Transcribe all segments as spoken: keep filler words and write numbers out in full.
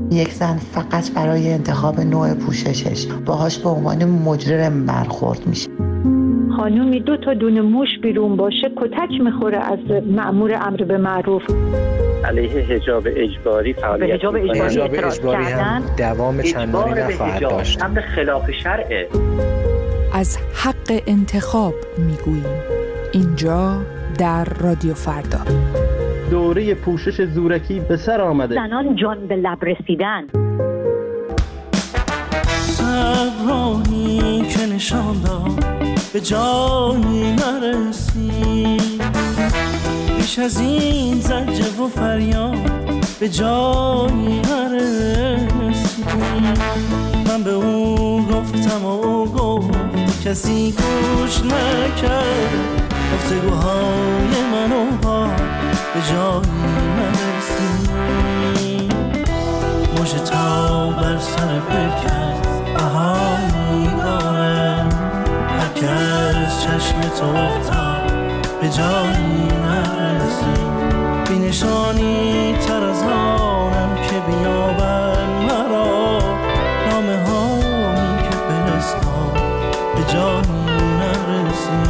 یک زن فقط برای انتخاب نوع پوششش باهاش به عنوان مجرم برخورد میشه. خانومی دو تا دونه موش بیرون باشه کتک میخوره از مأمور امر به معروف. علیه حجاب اجباری فعالیت حجاب اجباری, حجاب اجباری هم دوام چندانی نخواهد داشت. امر خلاف شرعه. از حق انتخاب میگوییم اینجا در رادیو فردا. دوره پوشش زورکی به سر آمده. زنان جان به لب رسیدن. صبرانی که نشان داد به جایی نرسی، بیش از این زجر و فریاد به جایی نرسی. من به او گفتم و او گفت کسی گوش نکرد، گفتگوهای من و با به جایی نرسی. موج تا بر سر برکت بهایی دارم، هر که از چشم تو افتاد به جایی نرسی. بی نشانی تر از آنم که بیابن مرا، نامه هایی که فرستاد به جایی نرسی،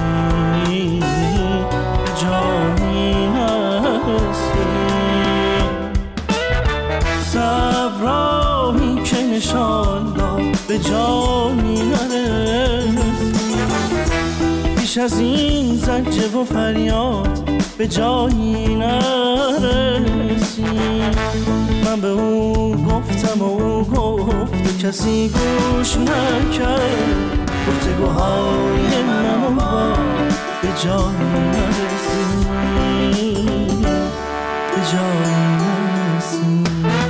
به جایی نرسی. صبرایی که نشان داد به جایی نرسی، بیش از این زجر و فریاد به جایی نرسی. من به او گفتم و او گفت کسی گوش نکرد، گفتگوهای من و با به جایی نرسی، به جایی نرسی.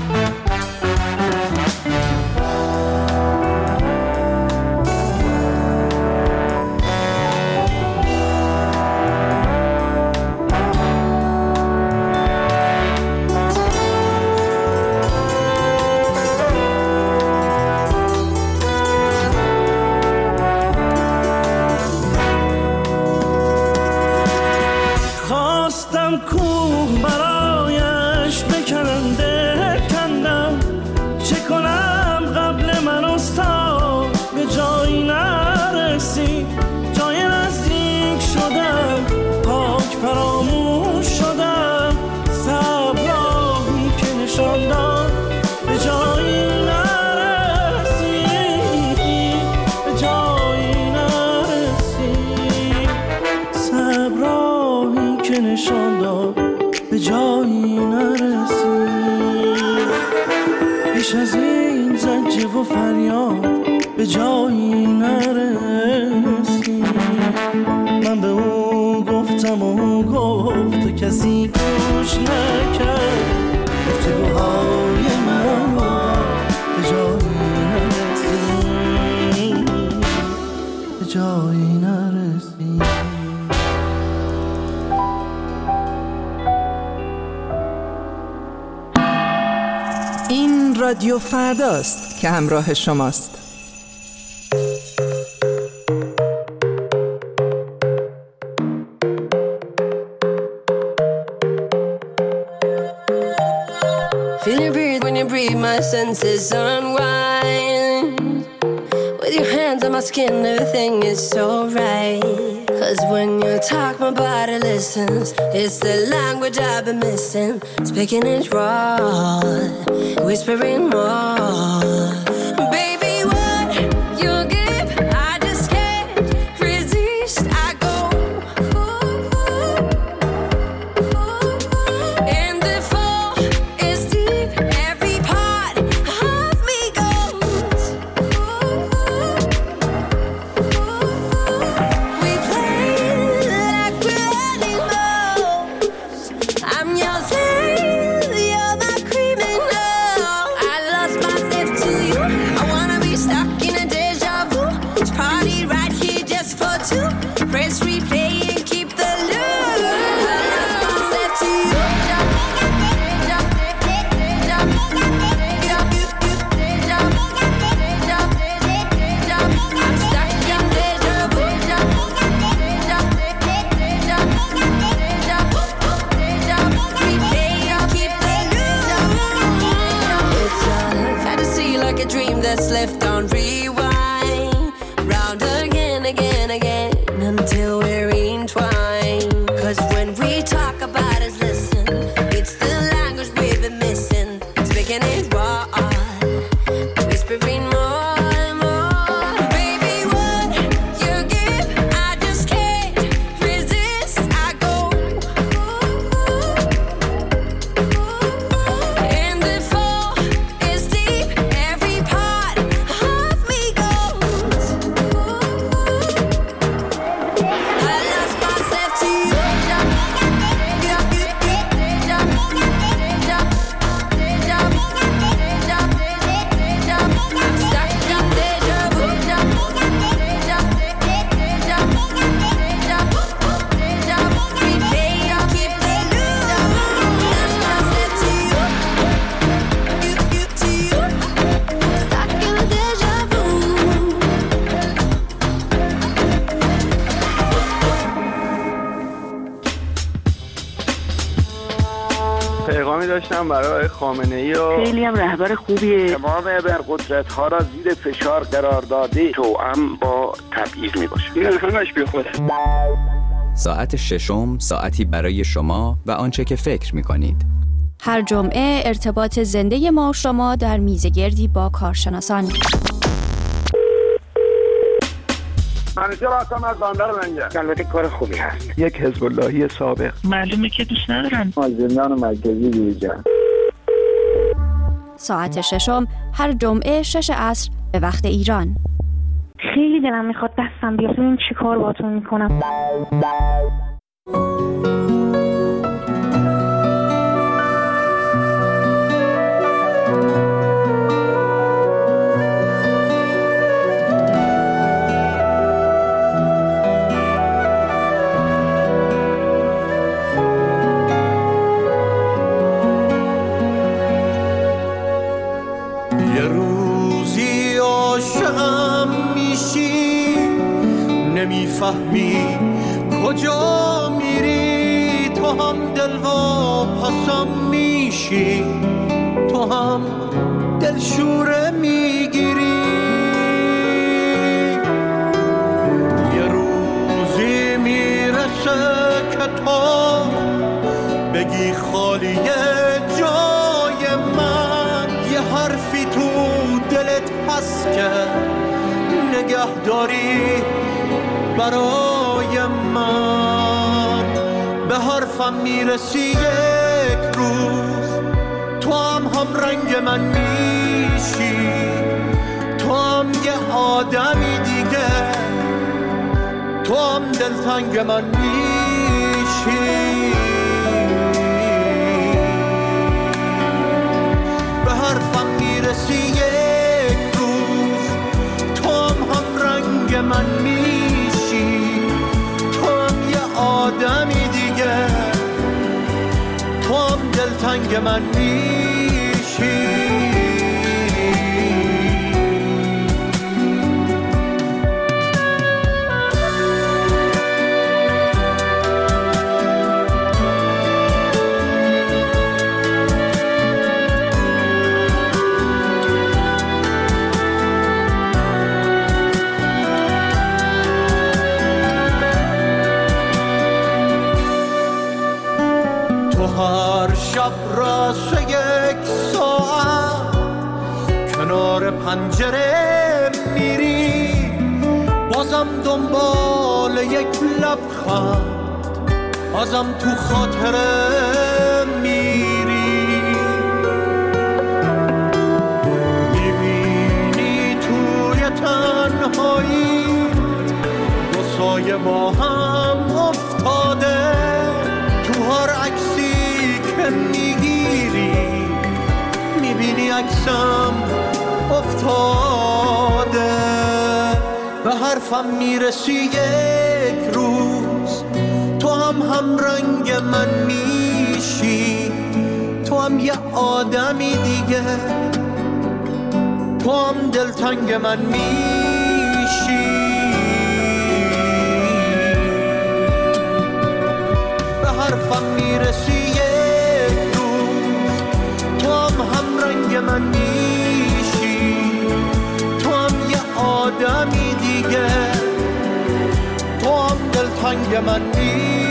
کوه برایش بکنم بکندم، چه کنم قبل من استاد به جایی نرسی. جای نزدیک شدم پاک فراموش شدم، صبراهی که نشان داد به جایی نرسی، به جایی نرسی. صبراهی که نشان داد به جایی نرسی، بیش از این زجر و فریاد به جایی نرسی. من به او گفتم و او گفت کسی گوش نکرد، گفتگوهای من به جایی نرسی، به جایی نرسی. این رادیو فرداست که همراه شماست. Feel your breathe when you breathe, my senses unwind. With your hands on my skin, everything is so right. Cause when you talk, my body listens. It's the language I've been missing. Speaking it raw, whispering more. Baby, what you give, I just can't resist. I go, and the fall is deep. Every part of me goes. We play like we're animals. I'm your slave, you're my criminal. I lost myself to you. that's left on rewind. Round again, again, again, until we're entwined. Cause when we talk about us, listen, it's the language we've been missing. Speaking it raw, whispering more. پیغامی داشتم برای خامنه‌ای و خیلی هم رهبر خوبیه. تمام ابرقدرت‌ها را زیر فشار قرار داده توأم با تبعیض میباشه. این همش بیخوده. ساعت ششم ساعتی برای شما و آنچه که فکر می‌کنید. هر جمعه ارتباط زنده ما و شما در میزگردی با کارشناسان. منیجر هستم از بندر منجر. البته کار خوبی هست. یک حزب اللهی سابق. معلومه که دوست ندارن. از زندان مرکزی بیرون. ساعت ششم هر جمعه شش عصر به وقت ایران. خیلی دلم میخواد دستم بیاد ببینم چی کار باهاتون میکنم. نمیفهمی کجا میری، تو هم دلوا پسم میشی، تو هم دلشوره میگیری. یه روزی میرسه که تو بگی خالیه جای من، یه حرفی تو دلت هست که نگه داری برای من. به حرفم میرسی یک روز، تو هم هم رنگ من میشی، تو هم یه آدمی دیگه، تو هم دلتنگ من میشی. به حرفم میرسی یک روز، تو هم هم رنگ من میشی، تو هم یه آدمی دیگه، تو هم دلتنگ من میشی. هر شب راسه یک ساعت کنار پنجره میری، بازم دنبال یک لبخند ازم تو خاطره میری. میبینی توی تنهایی دو سایه با هم افتاده، تو هر عکسی که میگیری میبینی عکسم افتاده. به حرفم میرسی یک روز، تو هم هم رنگ من میشی، تو هم یه آدمی دیگه، تو هم دلتنگ من میشی. به حرفم میرسی یک روز، تو هم هم رنگ من میشی، من نیست.